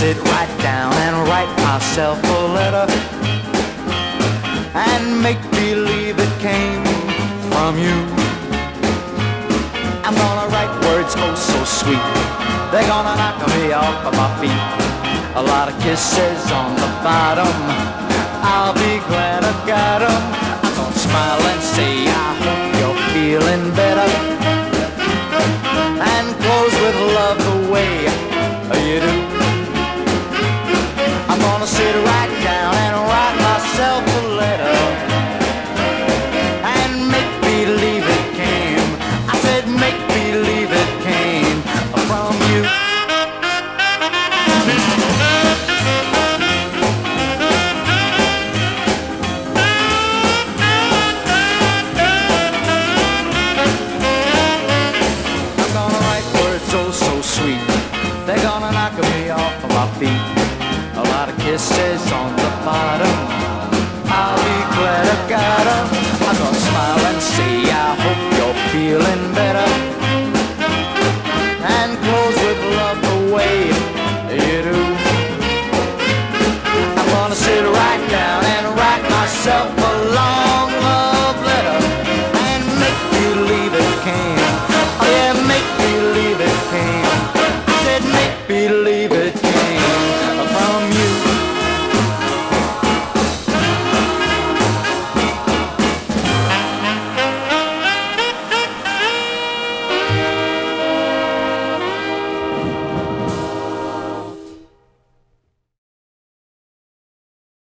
sit right down and write myself a letter and make believe it came from you. I'm gonna write words oh so sweet, they're gonna knock me off of my feet. A lot of kisses on the bottom, I'll be glad I got 'em. I'm gonna smile and say I hope you're feeling better, and close with love the way you do. I'm gonna sit right down and write myself a letter and make believe it came. I said make believe it came from you. I'm gonna write words oh so sweet, they're gonna knock me off of my feet. A lot of kisses on the